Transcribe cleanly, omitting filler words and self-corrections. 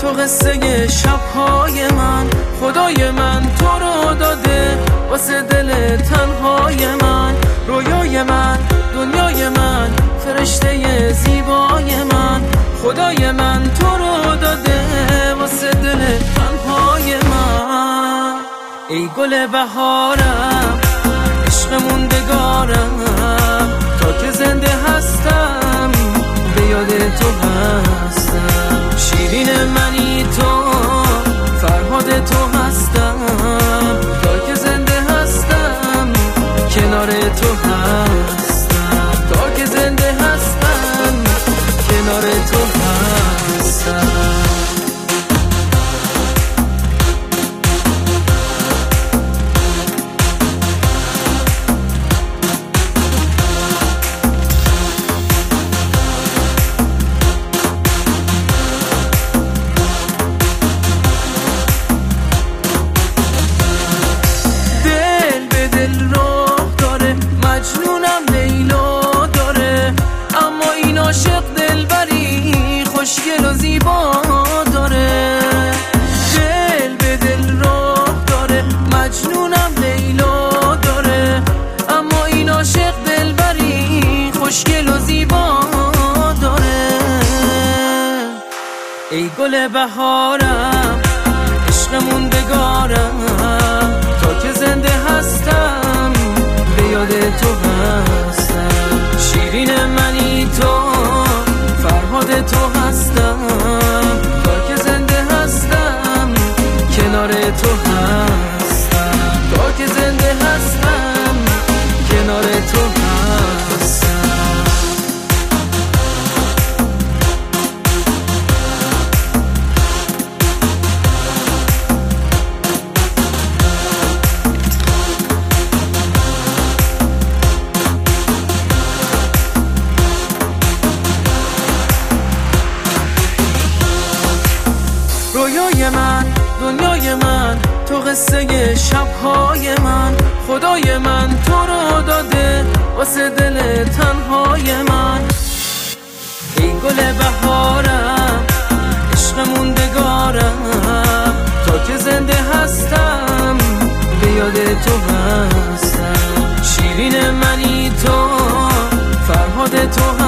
تو قصه شبهای من، خدای من تو رو داده واسه دل تنهای من. رویای من، دنیای من، فرشته زیبای من، خدای من تو رو داده واسه دل تنهای من. ای گل بهارم، عشق موندگارم، تا که زنده هستم به یاد تو هستم. شیرین منی تو، فرهاد تو هستم، تا که زنده هستم کنار تو هستم. تا که زنده هستم کنار تو هستم. عاشق دلبری خوشگل و زیبا داره، دل به دل راه داره، مجنونم لیلا داره. اما این عاشق دلبری خوشگل و زیبا داره. ای گل بهارم، عشق موندگارم، تا که زنده هستم به یاد تو هستم. شیرین منی تو، فرهاد تو هستم، تا که زنده هستم کنار تو هستم. تا که زنده هستم کنار تو هستم. رویای من، دنیای من، تو قصه شبهای من، خدای من تو رو داده واسه دل تنهای من. ای گل بهارم، عشق موندگارم، تا که زنده هستم به یاد تو هستم. شیرین منی تو، فرهاد تو